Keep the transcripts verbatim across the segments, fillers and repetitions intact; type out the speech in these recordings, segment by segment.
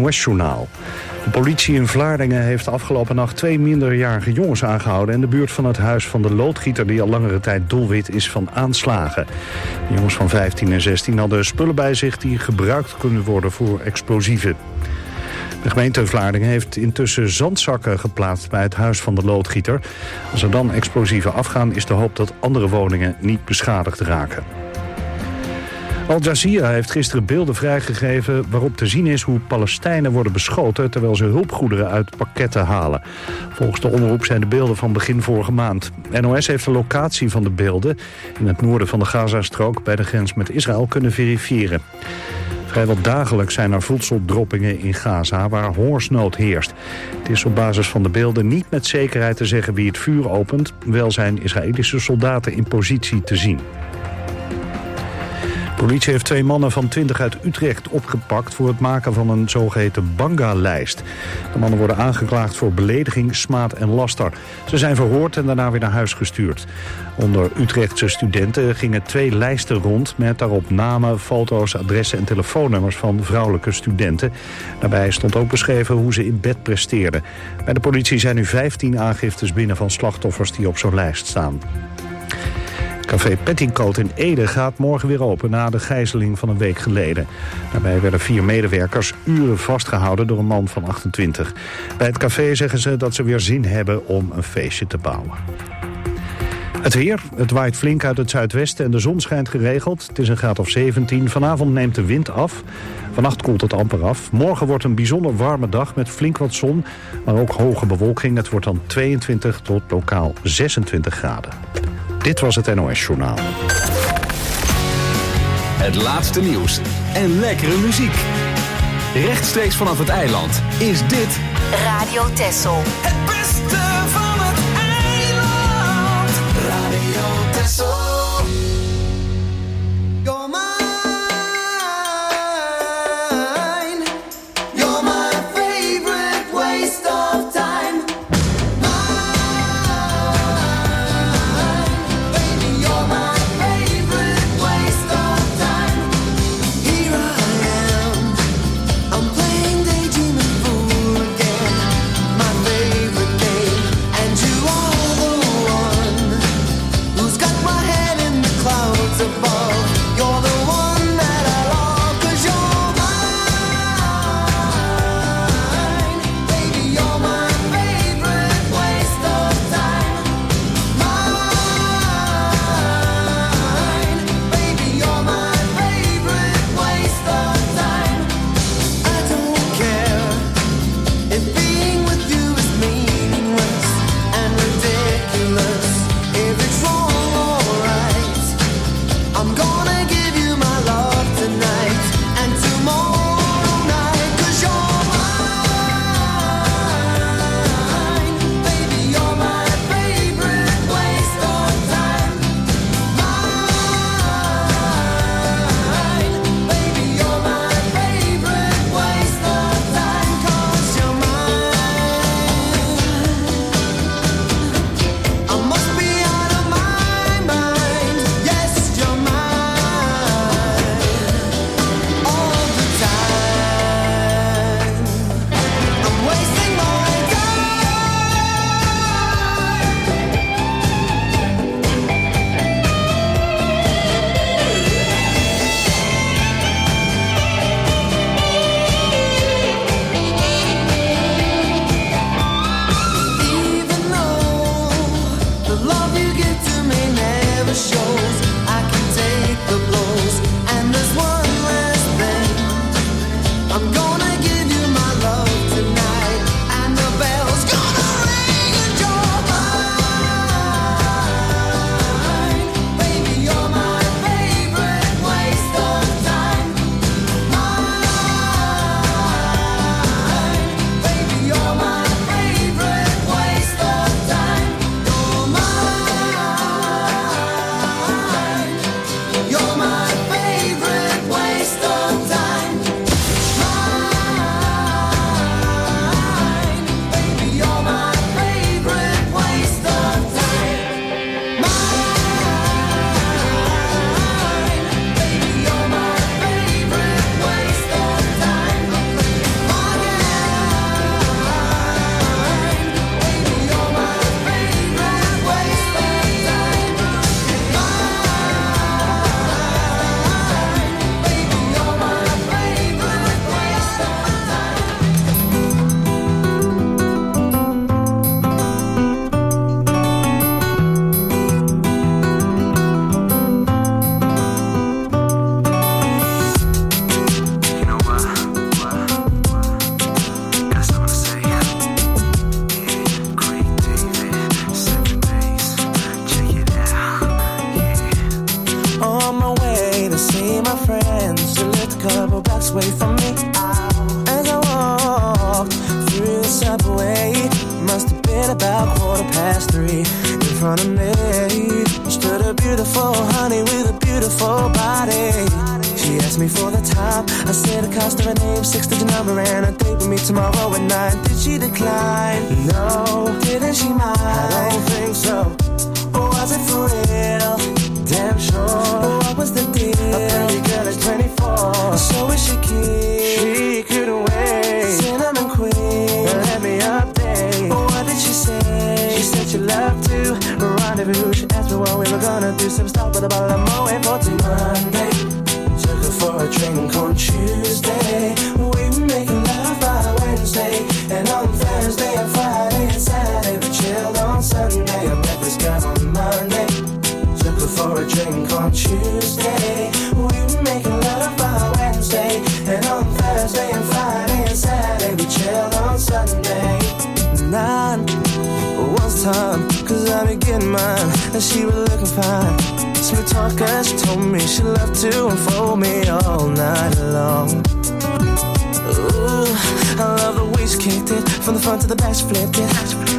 N O S-journaal. De politie in Vlaardingen heeft de afgelopen nacht twee minderjarige jongens aangehouden in de buurt van het huis van de loodgieter die al langere tijd doelwit is van aanslagen. De jongens van vijftien en zestien hadden spullen bij zich die gebruikt kunnen worden voor explosieven. De gemeente Vlaardingen heeft intussen zandzakken geplaatst bij het huis van de loodgieter. Als er dan explosieven afgaan is de hoop dat andere woningen niet beschadigd raken. Al Jazeera heeft gisteren beelden vrijgegeven waarop te zien is hoe Palestijnen worden beschoten terwijl ze hulpgoederen uit pakketten halen. Volgens de omroep zijn de beelden van begin vorige maand. N O S heeft de locatie van de beelden in het noorden van de Gazastrook bij de grens met Israël kunnen verifiëren. Vrijwel dagelijks zijn er voedseldroppingen in Gaza waar hongersnood heerst. Het is op basis van de beelden niet met zekerheid te zeggen wie het vuur opent. Wel zijn Israëlische soldaten in positie te zien. De politie heeft twee mannen van twintig uit Utrecht opgepakt voor het maken van een zogeheten banga-lijst. De mannen worden aangeklaagd voor belediging, smaad en laster. Ze zijn verhoord en daarna weer naar huis gestuurd. Onder Utrechtse studenten gingen twee lijsten rond met daarop namen, foto's, adressen en telefoonnummers van vrouwelijke studenten. Daarbij stond ook beschreven hoe ze in bed presteerden. Bij de politie zijn nu vijftien aangiftes binnen van slachtoffers die op zo'n lijst staan. Café Petticoat in Ede gaat morgen weer open na de gijzeling van een week geleden. Daarbij werden vier medewerkers uren vastgehouden door een man van achtentwintig. Bij het café zeggen ze dat ze weer zin hebben om een feestje te bouwen. Het weer, het waait flink uit het zuidwesten en de zon schijnt geregeld. Het is een graad of zeventien. Vanavond neemt de wind af. Vannacht koelt het amper af. Morgen wordt een bijzonder warme dag met flink wat zon, maar ook hoge bewolking. Het wordt dan tweeëntwintig tot lokaal zesentwintig graden. Dit was het N O S-journaal. Het laatste nieuws en lekkere muziek. Rechtstreeks vanaf het eiland is dit Radio Texel. Het beste van het eiland. Radio Texel. You're mine. You're my favorite waste of time. Head asked her her name, six-digit number, and a date with me tomorrow at nine. Did she decline? No. Didn't she mind? I don't think so. Or was it for real? Damn sure. What was the deal? A pretty girl is twenty-four. So is she keen? She couldn't wait. Cinnamon queen, let me update. What did she say? She said she loved to rendezvous. She asked me what we were gonna do. Some stop with a bottle of Moet for till Monday. Took her for a drink on Tuesday. We were making love by Wednesday. And on Thursday and Friday and Saturday we chilled on Sunday. I met this girl on Monday. Took her for a drink on Tuesday. We were making love by Wednesday. And on Thursday and Friday and Saturday we chilled on Sunday. Nine was time, cause I be getting mine. And she was looking fine. Smooth talker, she told me she loved to unfold me all night long. Ooh, I love the way she kicked it. From the front to the back she flipped it.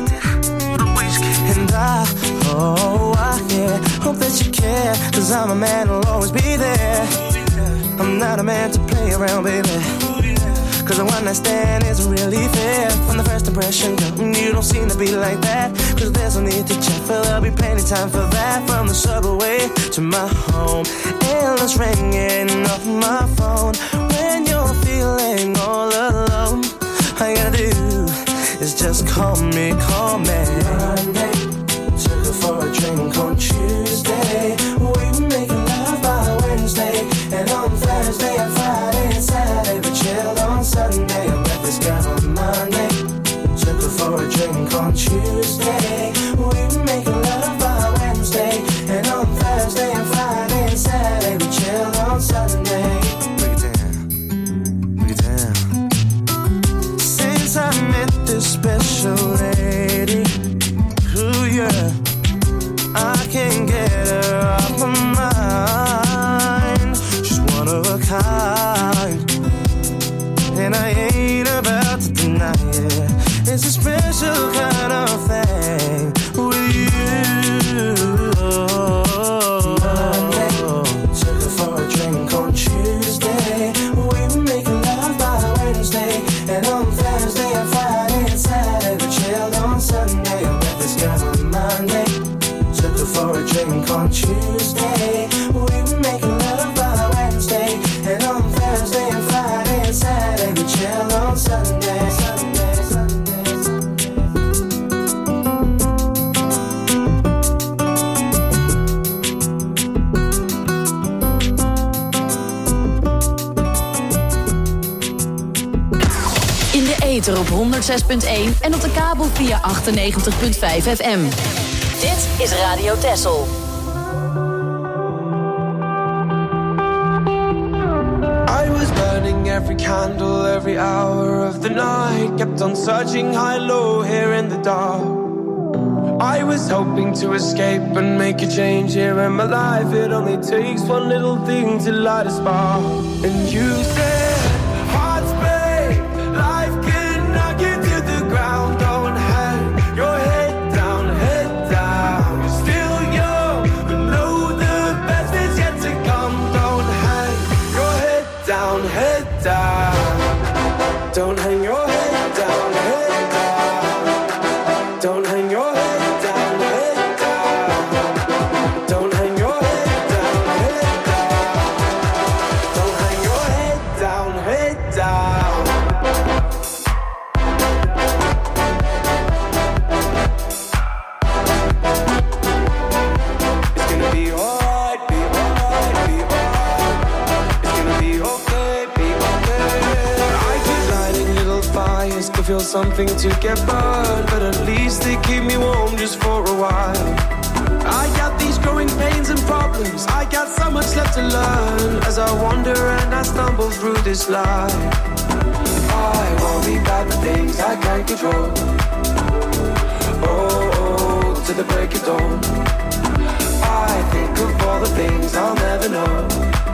And I, oh, I, yeah, hope that you care. Cause I'm a man who'll always be there. I'm not a man to play around, baby. Cause a one night stand isn't really fair. From the first impression, girl, you don't seem to be like that. Cause there's no need to check, for there'll be plenty time for that. From the subway to my home, endless ringing off my phone. When you're feeling all alone, all you gotta do is just call me, call me. Monday, took her for a drink on Tuesday. We were making love by Wednesday. And on Thursday and Friday and Saturday we chilled on Sunday. I met this girl on Monday. Took her for a drink on Tuesday. We were making love by Wednesday. And on Thursday and Friday and Saturday we chilled on Sunday. Break it down, break it down. Since I met this special lady, ooh yeah, I can't get her off my mind. She's one of a kind, and I ain't about to deny it. It's a special kind of thing with you. Monday, took her for a drink on Tuesday. We were making love by Wednesday. And on Thursday and Friday and Saturday we chilled on Sunday. I met this girl on Monday. Took her for a drink on Tuesday. We were making love by Wednesday. And on Thursday and Friday and Saturday we chilled on Sunday. Sunday, Sunday, Sunday. In de ether op honderd zes punt één en op de kabel via achtennegentig komma vijf F M. Dit is Radio Texel. I was burning every candle, every hour of the night. Kept on searching high, low, here in the dark. I was hoping to escape and make a change here in my life. It only takes one little thing to light a spark. And you said, hearts break, life can knock you to the ground. Don't hang your head down, head down. You're still young, but know the best is yet to come. Don't hang your head down, head down. Don't hang your head down, head down. Don't hang your head down, head down. Don't hang your head down, head down. Don't hang your head down, head down. It's gonna be alright, be alright, be alright. It's gonna be okay, be okay. I keep lighting little fires to feel something to get burned, but at least they keep me warm just for a while. I got these growing pains and problems. I got so much left to learn as I wander and I stumble through this life. I worry about the things I can't control. Oh, oh, to the break of dawn. I think of all the things I'll never know.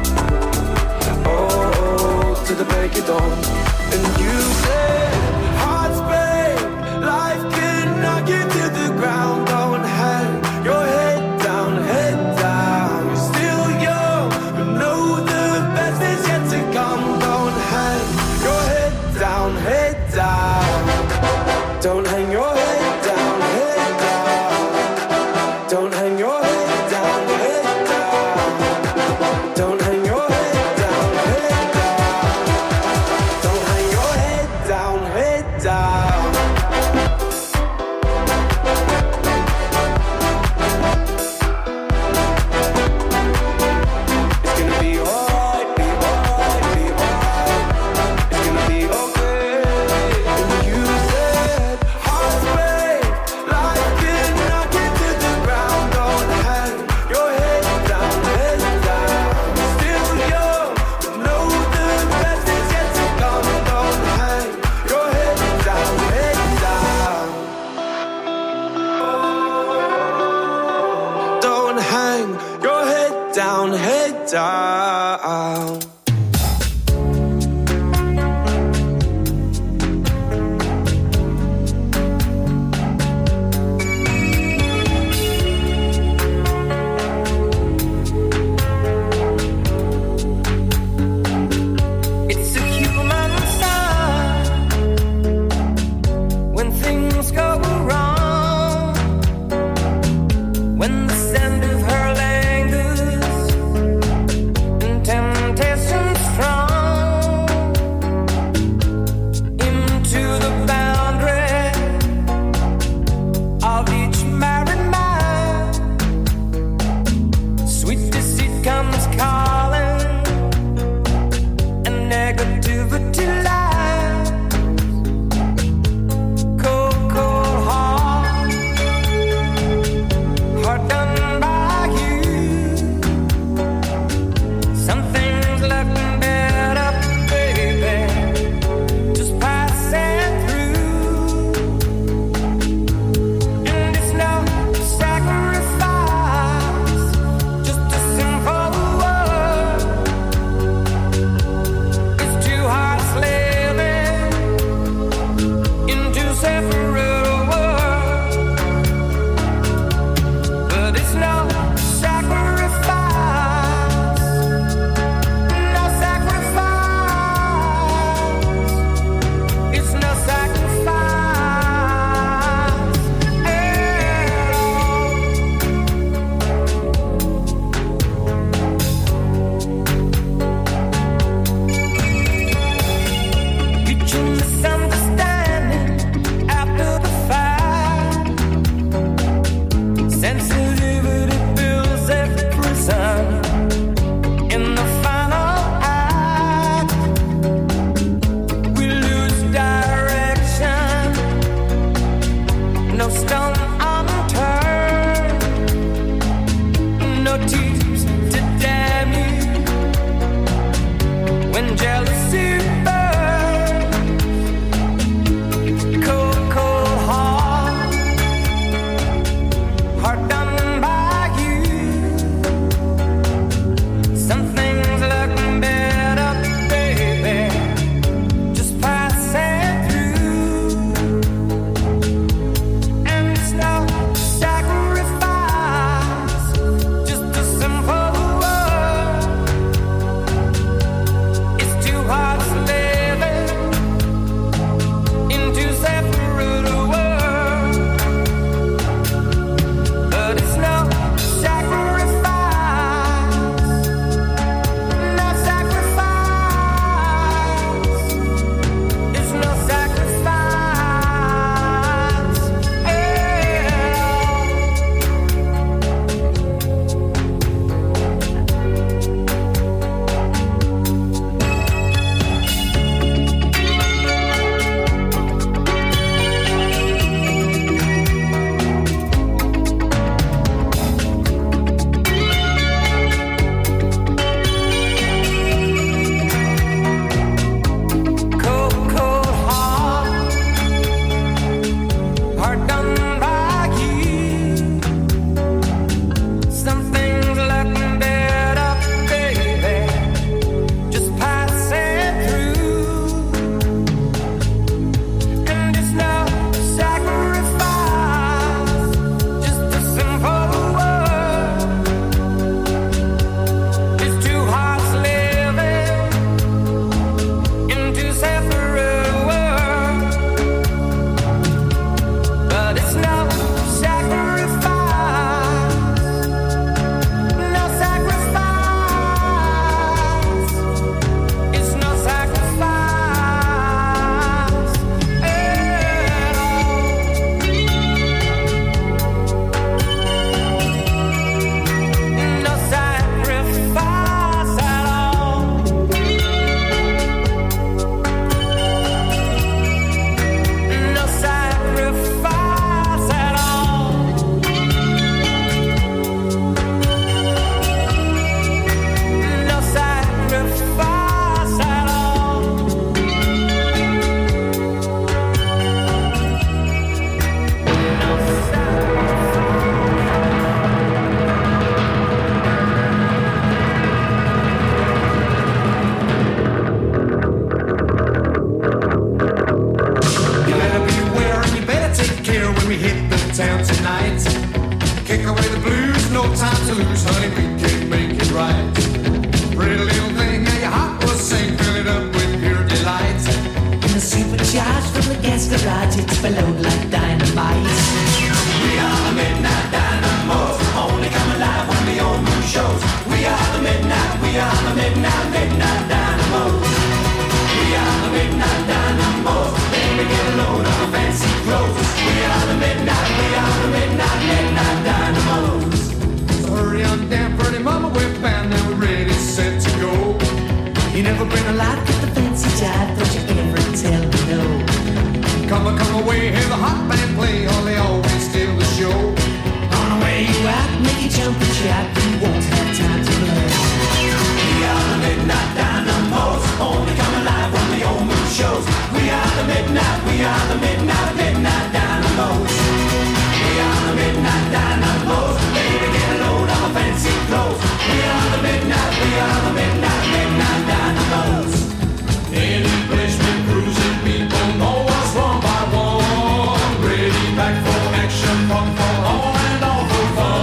Oh, oh, to the break of dawn. And you said, hearts break, life can knock you to the ground. Don't hang your head down, head down. You're still young, but know the best is yet to come. Don't hang head down. Don't hang your head down, head down. Don't hang your head down, head down. Don't hang your head down, head down. Don't hang your head down, head down. Down. supercharged from the gas garage, explode like dynamite. We are the Midnight Dynamos, only come alive when the old moon shows. We are the midnight, we are the midnight, midnight Dynamos. We are the Midnight Dynamos, baby get a load of our fancy clothes. We are the midnight, we are the midnight, midnight Dynamos. So hurry on down, pretty mama, we're bound and we're ready, set to go. You never bring a light, get the fancy jive, don't you ever tell me no. Come on, come away, hear the hot band play, or they always steal the show. On the way you out, make you jump and shout, you won't have time to learn. We are the Midnight Dynamos, only come alive when the old moon shows. We are the midnight, we are the midnight, midnight Dynamos. We are the Midnight Dynamos, baby get a load of our fancy clothes. We are the midnight, we are the midnight, midnight Dynamos. Any place we're cruising, people know us one by one. Ready back for action, fun for all and all for fun.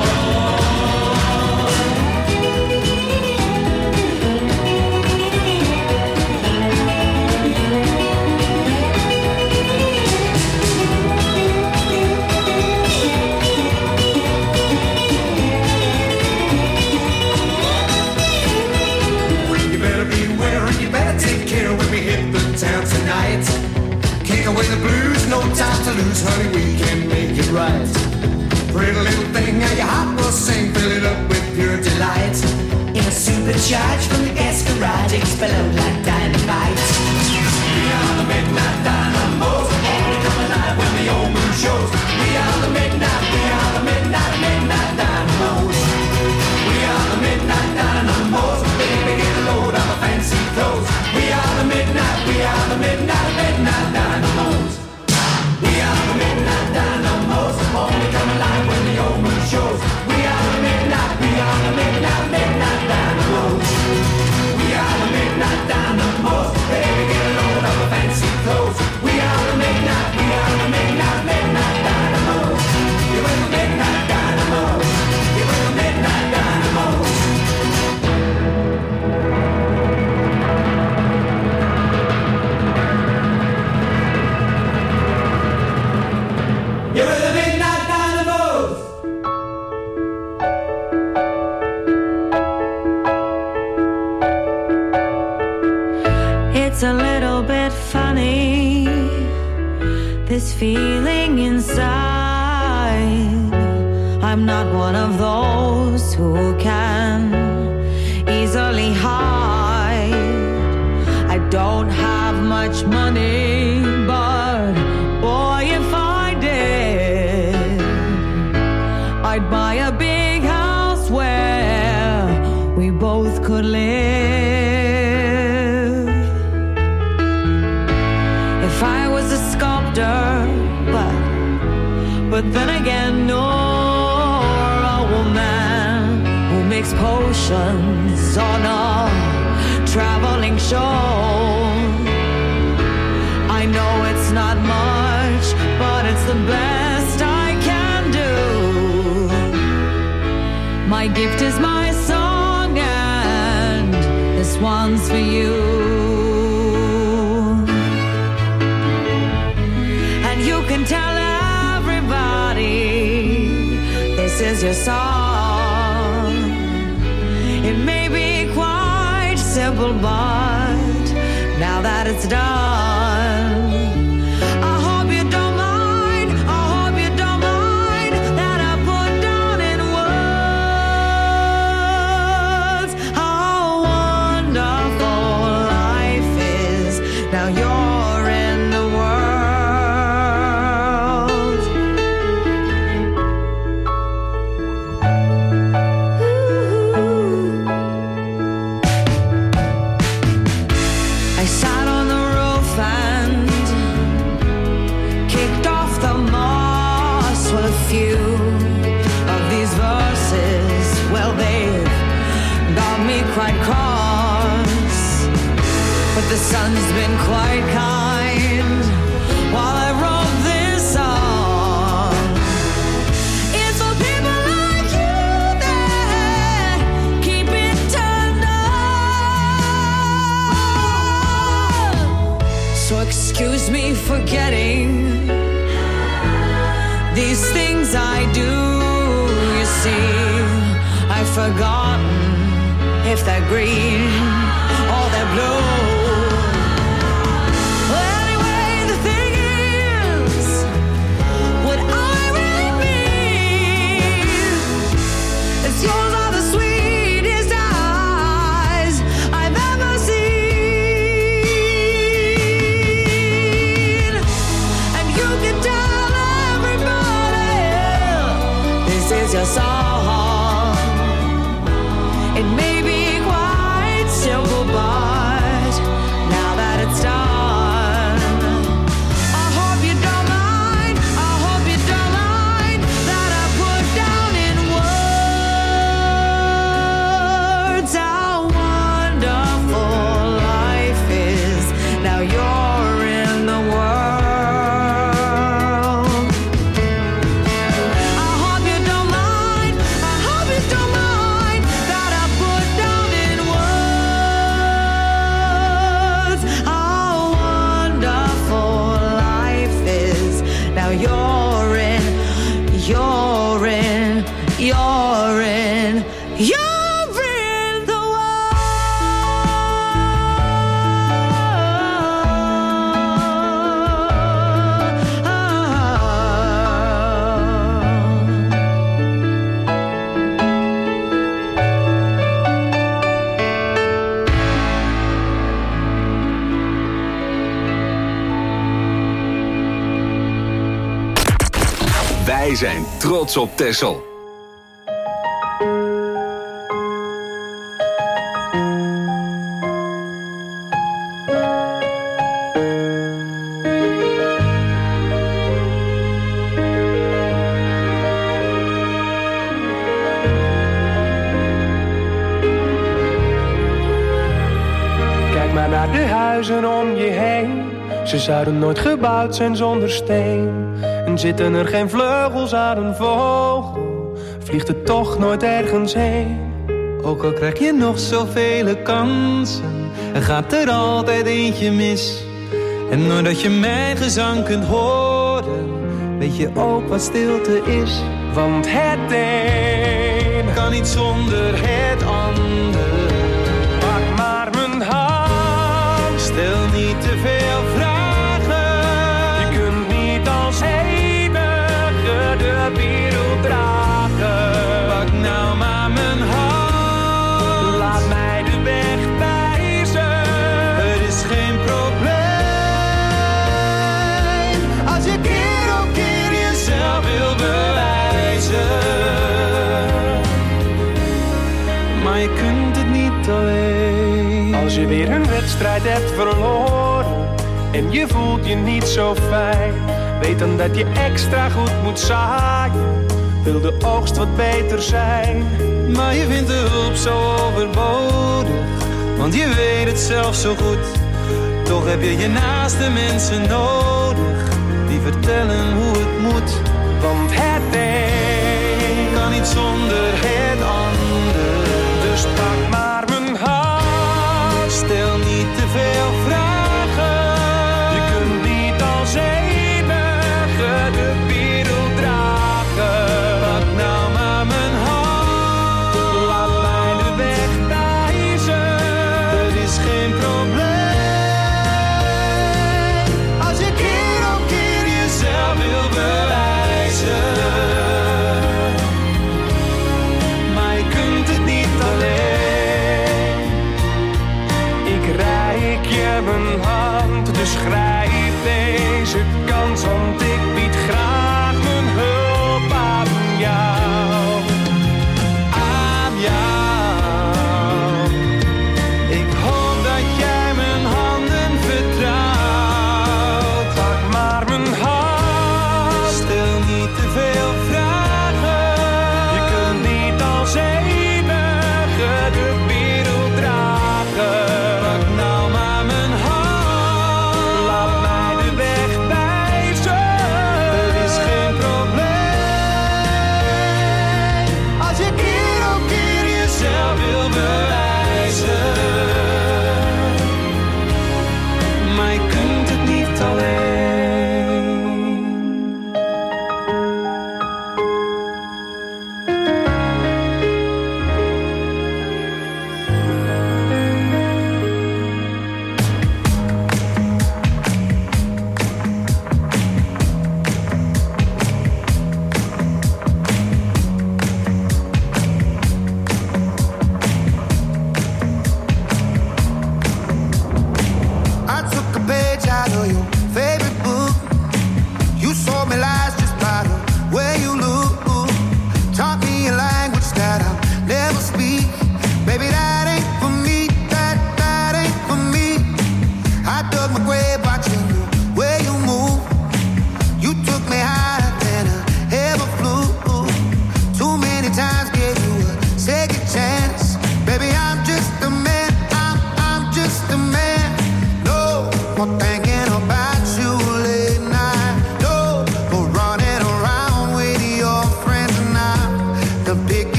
You better beware and you better take care when we hit the town tonight. Kick away the blues, no time to lose, honey, we can make it right. Pretty little thing, how your heart will sing, fill it up with pure delight. In a supercharged from the gas garage, explode like dynamite. We are the Midnight Dynamos, only come alive when the old moon shows. We are the midnight, we are the midnight, midnight Dynamos. We are the Midnight Dynamos, baby get a load of our fancy clothes. We are the midnight, we are the midnight, midnight Dynamos. We are the Midnight Dynamos, only come alive when the old moon shows. We are the midnight, we are the midnight, midnight Dynamos. We are the Midnight Dynamos, baby get a load of our fancy clothes. We are the midnight, we are the midnight, midnight Dynamos. You are the Midnight Dynamos, you are the Midnight Dynamos. You are the Midnight Dynamos. It's a little bit funny, this feeling inside. I'm not one of those who can easily hide. I don't have much money, but boy, if I did, I'd buy a big house where we both could live. If I was a sculptor, but but then again, no, a woman who makes potions on a traveling show. I know it's not much, but it's the best I can do. My gift is my song, and this one's for you. And you can tell everybody this is your song. It may be quite simple, but now that it's done, I hope you don't mind, I hope you don't mind that I put down in words how wonderful life is. Now you're in the world. Ooh. I sat on the roof and kicked off the moss with a few of these verses. Well, they've got me quite cross, but the sun's been quite kind while I wrote this song. It's for people like you that keep it turned on. So excuse me me forgetting these things I do. You see, I've forgotten if they're green or they're blue. Your song. It may be quite simple, but now that it's done, I hope you don't mind, I hope you don't mind that I put down in words how wonderful life is. Now you're in the world. Wij zijn trots op Texel. Kijk maar naar de huizen om je heen. Ze zouden nooit gebouwd zijn zonder steen. En zitten er geen vleugels aan een vogel, vliegt het toch nooit ergens heen. Ook al krijg je nog zoveel kansen, er gaat er altijd eentje mis. En doordat je mijn gezang kunt horen, weet je ook wat stilte is. Want het een kan niet zonder het ander. Pak maar mijn hand, stel niet te veel vragen. Je kunt niet als enige de wereld dragen. Pak nou maar mijn hand, laat mij de weg wijzen. Er is geen probleem als je keer op keer jezelf wil bewijzen. Maar je kunt het niet alleen. Als je weer een wedstrijd hebt verloren en je voelt je niet zo fijn, weet dan dat je extra goed moet zaaien, wil de oogst wat beter zijn. Maar je vindt de hulp zo overbodig, want je weet het zelf zo goed. Toch heb je je naaste mensen nodig, die vertellen hoe het moet. Want het een kan niet zonder het ander. Dus pak maar mijn hand, stel niet te veel vragen. Je kunt niet als enige de wereld dragen. Pak nou maar mijn hand, laat mij de weg wijzen. Er is geen probleem als je keer op keer jezelf wil bewijzen. Maar je kunt het niet alleen. Ik reik je mijn hand, dus grijp deze kans, want ik bied graag mijn hulp aan jou. Aan jou. Ik hoop dat jij mijn handen vertrouwt. Pak maar mijn hand, stel niet te veel vragen. Je kunt niet als enige de wereld dragen. Pak nou maar mijn hand, laat mij de weg wijzen.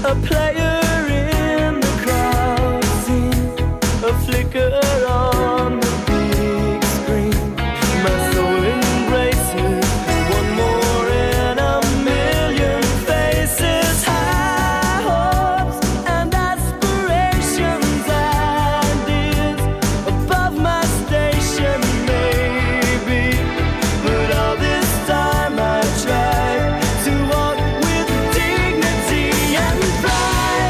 a player in the crowd scene, a flicker on the big screen. My soul embraces one more in a million faces. High hopes and aspirations, ideas above my station, maybe. But all this time I tried to walk with dignity and pride.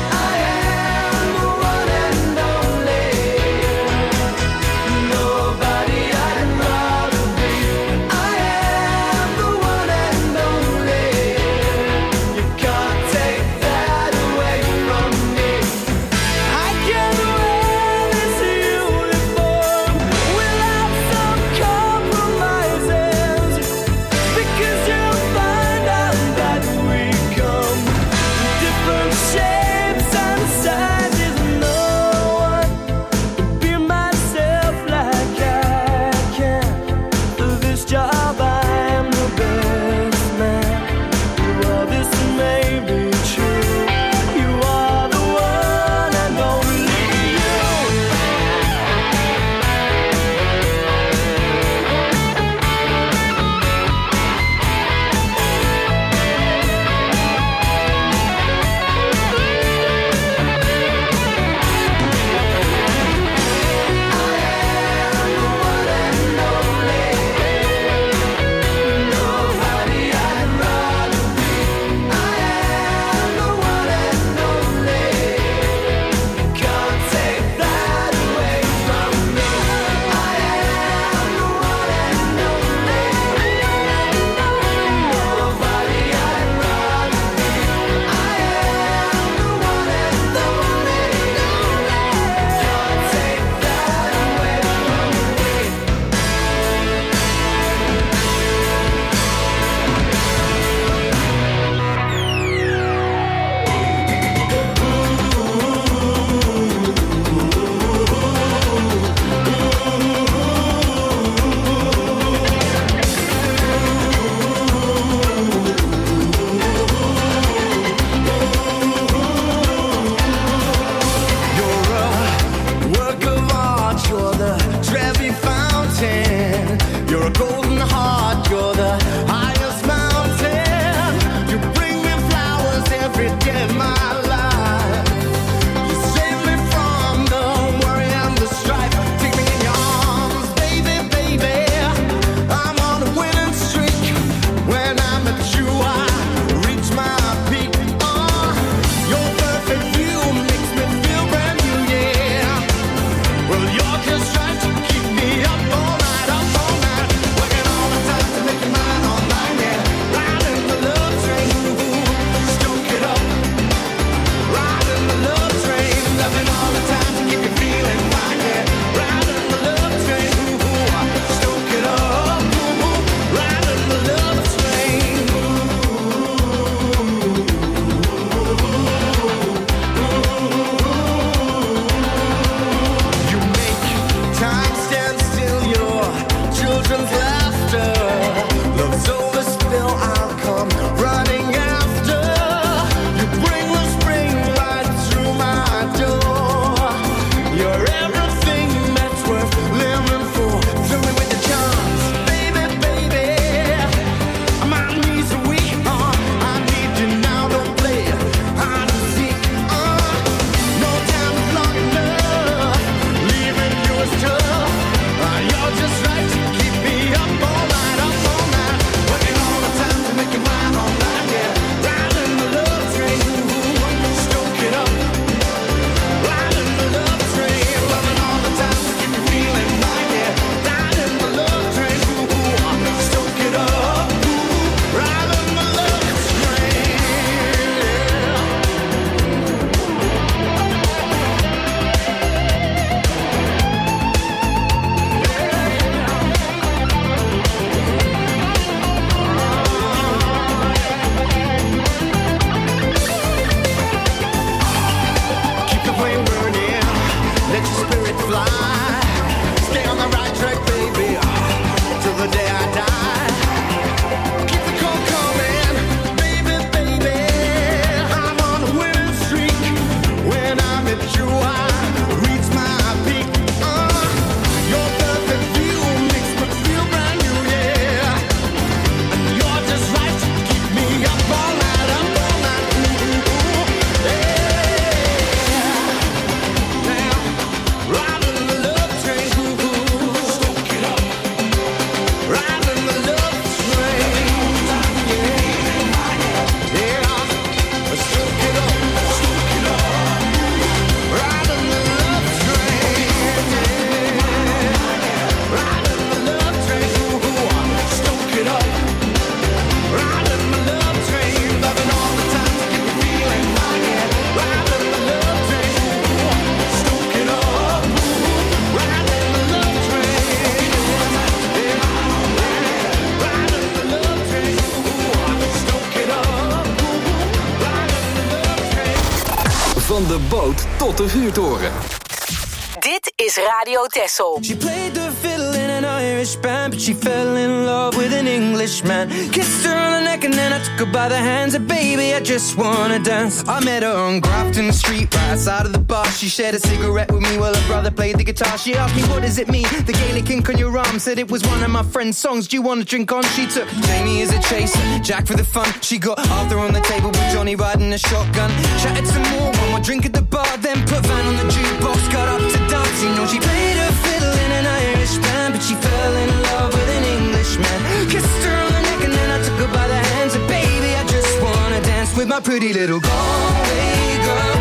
Van de boot tot de vuurtoren. Dit is Radio Texel. She played the fiddle in an Irish band, but she fell in love with an Englishman. Kissed her on the neck and then I took her by the hands. And baby, I just wanna dance. I met her on Grafton Street, right outside of the bar. She shared a cigarette with me while her brother played the guitar. She asked me, what does it mean? The Gaelic ink on your arm. Said it was one of my friend's songs. Do you want to drink on? She took Jamie as a chaser, Jack for the fun. She got Arthur on the table with Johnny riding a shotgun. Chatted some more, one more drink at the bar. Then put Van on the jukebox, got up to dance. You know she played her fiddle in an Irish band, but she fell in love with an Englishman. Kissed her on the neck and then I took her by the hands. And baby, I just wanna dance with my pretty little Galway girl.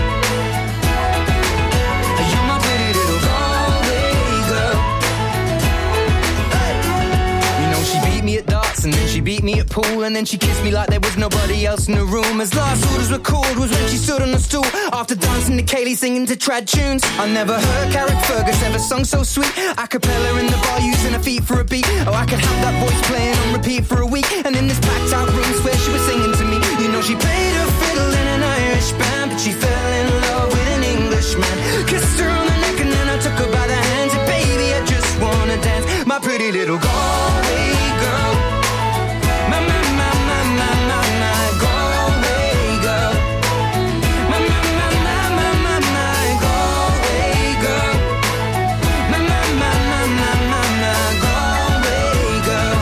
You're my pretty little Galway girl. Hey. You know she beat me at darts and then she beat me at pool, and then she kissed me like there was nobody else in the room. As last orders were called was when she stood on the stool after dancing to Kaylee singing to trad tunes. I never heard Carrick Fergus ever sung so sweet. A cappella in the bar using her feet for a beat. Oh, I could have that voice playing on repeat for a week. And in this packed out room swear she was singing to me. You know she played her fiddle in an Irish band, but she fell in love with an Englishman. Kissed her on the neck and then I took her by the hands. And baby, I just wanna dance, my pretty little Galway girl. My, my, my, my, my, my, my Galway girl. My, my, my, my, my, my, my Galway girl. My, my, my, my, my, my, my Galway girl.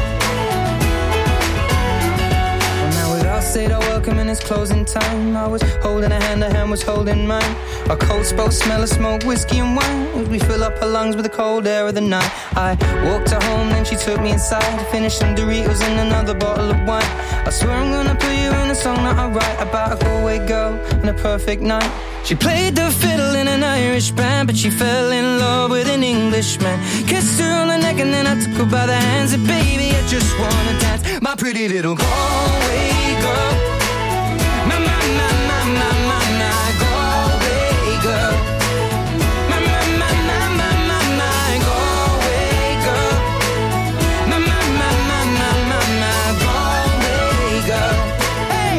Well, now we'd all said our welcome and it's closing time. I was holding a hand, her hand was holding mine. Our coats both smell of smoke, whiskey and wine, as we fill up her lungs with the cold air of the night. I walked her home, then she took me inside, finished some Doritos and another bottle of wine. I swear I'm gonna put you in a song that I write about a Galway girl and a perfect night. She played the fiddle in an Irish band, but she fell in love with an Englishman. Kissed her on the neck and then I took her by the hands. And baby, I just wanna dance, my pretty little Galway girl. My, my, my, my, my, my, my Galway girl. My, my, my, my, my, my, my Galway girl. My, my, my, my, my, my, my Galway girl. Hey!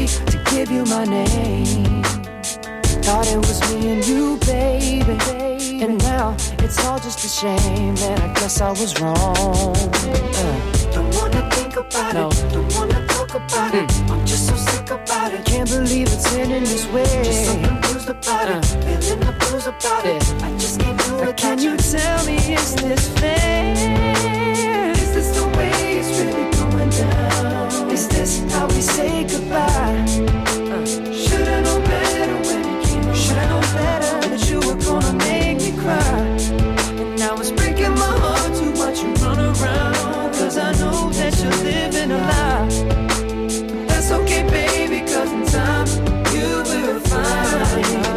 Thought it was me and you, baby. And now it's all just a shame, and I guess I was wrong. Uh. Don't wanna think about no. it, don't wanna talk about mm. it. I'm just so sick about it. Can't believe it's ending this way. Just so confused about uh. it, feeling the blues about yeah. it. I just can't do it. Can you tell me, is this fair? Is this the way it's really going down? Is this how we say goodbye? Uh. Should've known better when it came around. Should've known better that you were gonna make me cry. And now it's breaking my heart to watch you run around. Cause I know that you're living a lie. But that's okay, baby, cause in time you will find.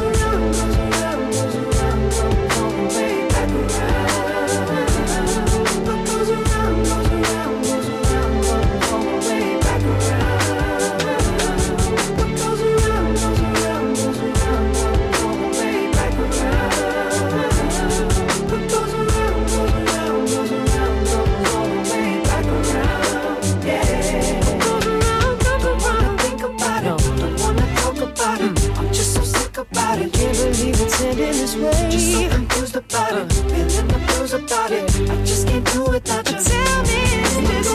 Just so confused about uh. it, feeling the blues about it. I just can't do it without you. Tell me, is this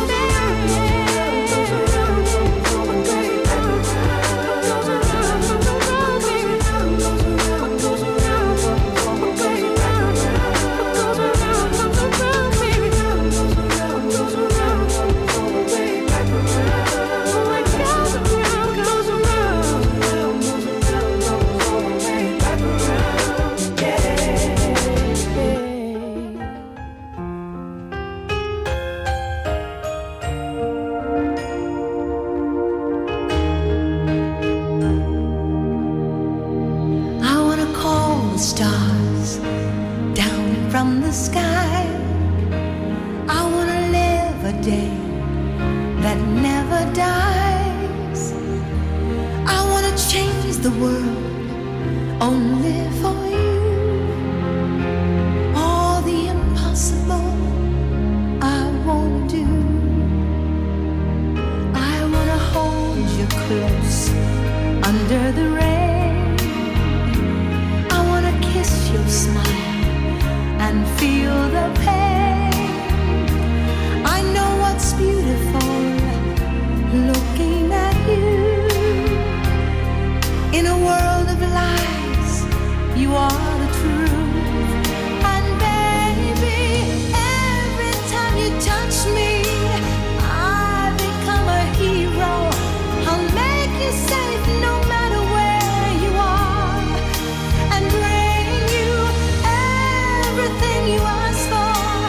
everything you ask for.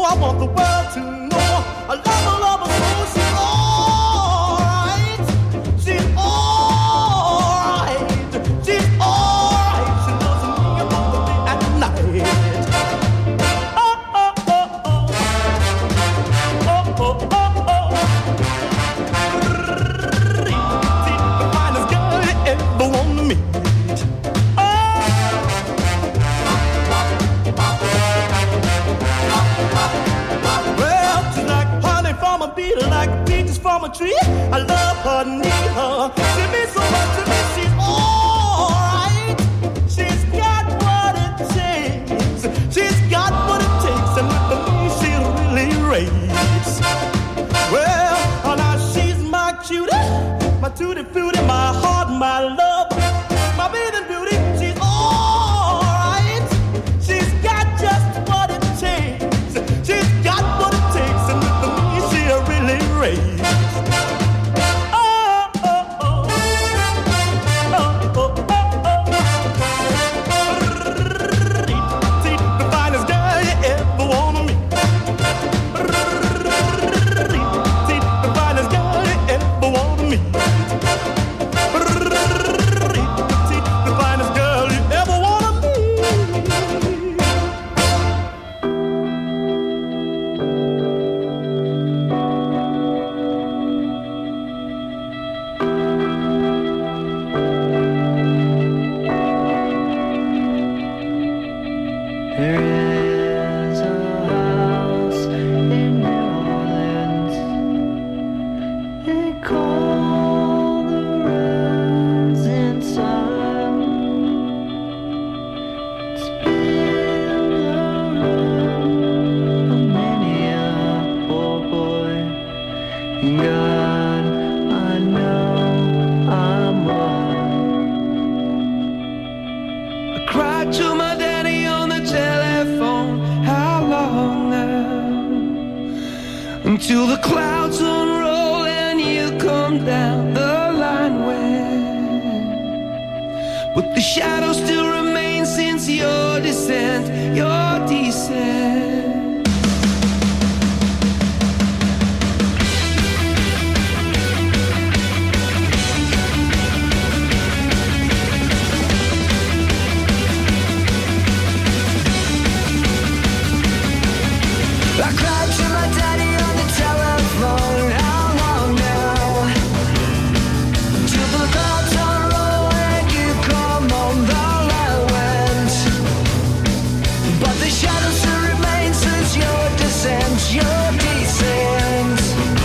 know, I want the world to know. I love her, love her, so she's alright. She's alright. She's alright. She loves me about the day and night. Oh, oh, oh, oh. Oh, oh, oh, oh. The finest girl you ever want to meet. Like peaches from a tree, I love her, need her. She means so much to me. She's alright. She's got what it takes. She's got what it takes, and with me she really raves. Well, now she's my cutie, my tutti frutti, my heart, my love, my bathing beauty. She's alright. She's got just what it takes. She's got what it takes, and with me she really raves. Oh, oh, oh. Oh, oh, oh, oh. The finest girl you ever wanna meet. The finest girl you ever wanna meet. The finest girl you ever wanna meet. There is a house in New Orleans. They call the rising sun. It's been the run of many a poor boy. And God, I know I'm one. I cried to my daddy on the telephone. How long now? Until the clouds unroll and you come down the line when. But the shadow still remains since your descent, your descent. I cried to my daddy on the telephone. How long now? Till the clouds unroll and you come on the line went. But the shadow still remains since your descent, your descent.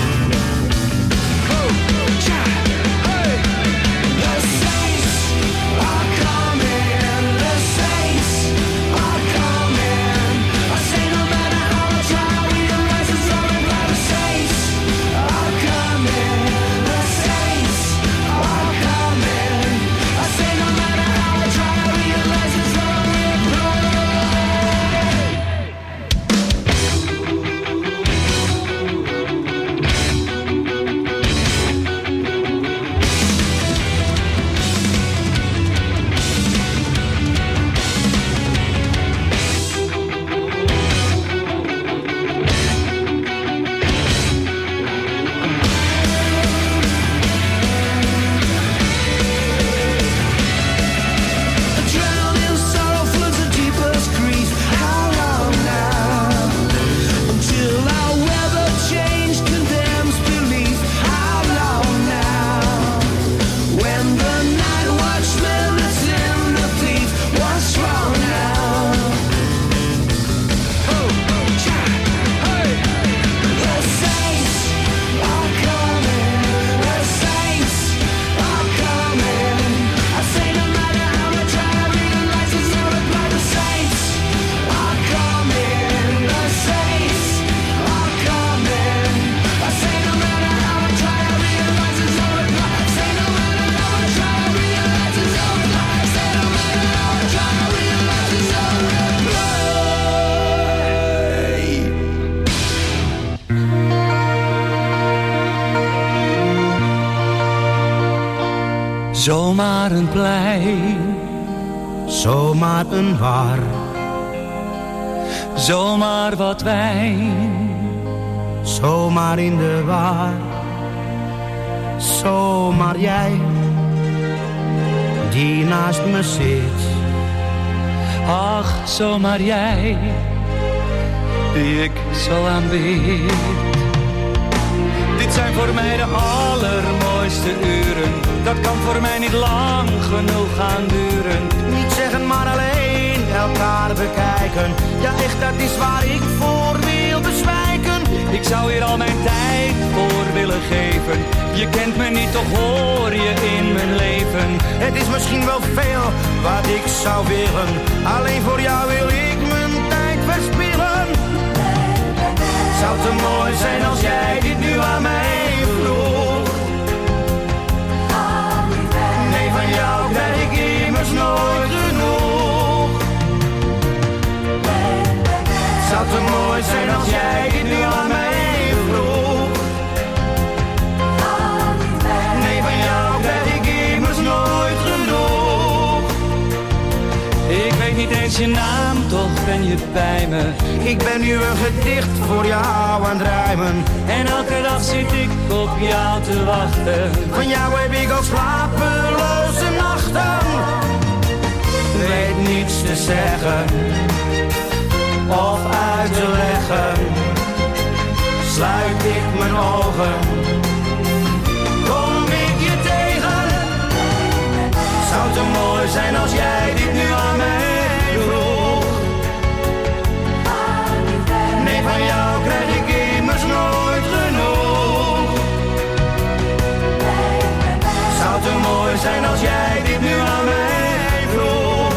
Oh, cha, hey. The saints are coming. The saints are coming. I say no matter how I try, I realize it's only by the saints are coming. The saints are coming. I say no matter how I try, I realize it's only by. Drowned in sorrow floods the deepest grief. How long now? Until our weather change condemns belief. How long now? When the night watchman that's in the thief was strong now. Oh, cha, hey. The saints are coming. The saints are coming. I say no matter how I try, I realize it's only by the saints are coming. The saints are coming. I say no matter how I try, I realize it's only by. Say no matter how I try, I realize it's only by. Say no matter how I try, I realize it's only by. Zomaar een plein, zomaar een war. zomaar wat wijn. Zomaar in de war, zomaar jij, die naast me zit. Ach, zomaar jij, die ik zo aanbid. Dit zijn voor mij de allermooiste uren. Dat kan voor mij niet lang genoeg gaan duren. Niet zeggen, maar alleen elkaar bekijken. Ja, echt, dat is waar ik voor wil bezwijken. Ik zou hier al mijn tijd voor willen geven. Je kent me niet, toch hoor je in mijn leven. Het is misschien wel veel wat ik zou willen. Alleen voor jou wil ik mijn tijd verspillen. Zou te mooi zijn als jij dit nu aan mij vroeg. Nee, van jou krijg ik immers nooit genoeg. Zou te mooi zijn als jij dit nu aan mij vroeg. Nee, van jou krijg ik immers nooit genoeg. Ik weet niet eens je naam, toch ben je bij me. Ik ben nu een gedicht voor jou aan het rijmen. En elke dag zit ik op jou te wachten. Van jou heb ik ook slapeloze nachten. Weet niets te zeggen of uit te leggen. Sluit ik mijn ogen, kom ik je tegen. Zou te mooi zijn als jij dit nu aan mij vroeg. Nee, van jou krijg ik immers nooit genoeg. Zou te mooi zijn als jij dit nu aan mij vroeg.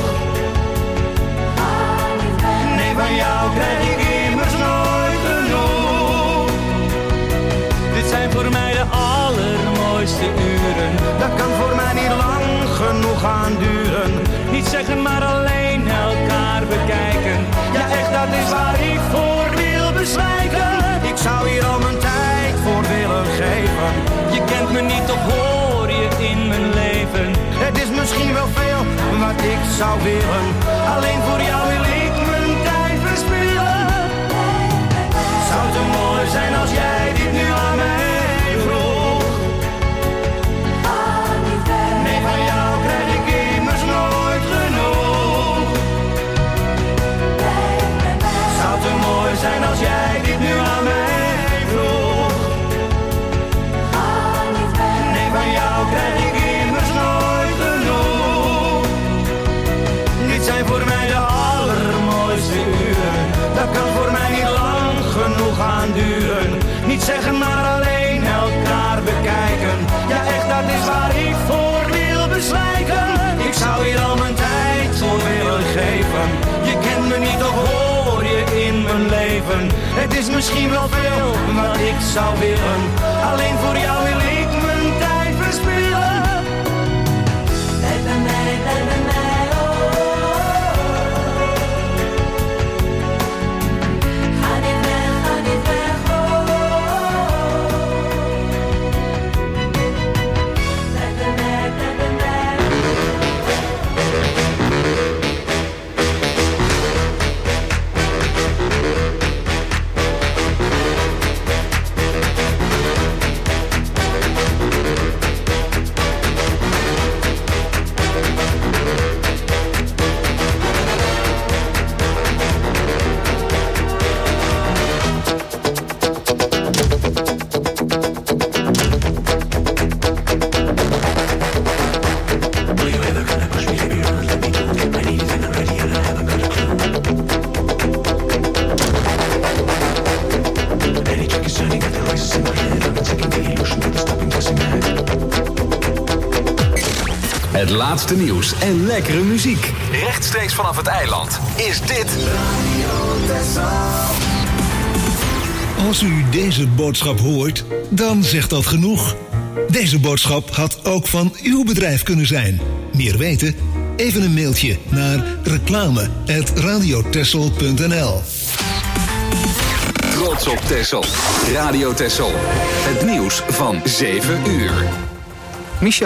Nee, van jou krijg ik immers nooit genoeg. Dit zijn voor mij de allermooiste uren. Dat kan voor mij niet lang genoeg gaan duren. Niet zeggen, maar alleen elkaar bekijken. Ja, echt, dat is waar ik voor wil bezwijken. Ik zou hier al mijn tijd voor willen geven. Je kent me niet, toch hoor je in mijn leven. Het is misschien wel veel wat ik zou willen. Alleen voor jou wil ik mijn tijd verspillen. Zou te mooi zijn als jij dit nu aan mij vroeg. Nee, van jou krijg ik immers nooit genoeg. Zou te mooi zijn als jij dit nu aan mij vroeg. Nee, van jou krijg ik immers nooit genoeg. Dit zijn voor mij de allermooiste uren. Dat kan voor mij niet lang genoeg gaan duren. Niet zeggen, maar alleen elkaar bekijken. Ja, echt, dat is waar ik voor wil bezwijken. Ik zou hier al mijn tijd voor willen geven. Je kent me niet, toch hoor je in mijn leven. Het is misschien wel veel wat ik zou willen. Alleen voor jou wil ik mijn tijd verspillen. Blijf bij mij, blijf bij mij, oh, oh, oh. Ga niet weg, ga niet weg, oh, oh, oh. Blijf bij mij, blijf bij mij. Het laatste nieuws en lekkere muziek. Rechtstreeks vanaf het eiland is dit Als u deze boodschap hoort, dan zegt dat genoeg. Deze boodschap had ook van uw bedrijf kunnen zijn. Meer weten? Even een mailtje naar reclame apenstaartje radiotessel punt n l. Trots op Texel. Radio Texel. Het nieuws van zeven uur. Michel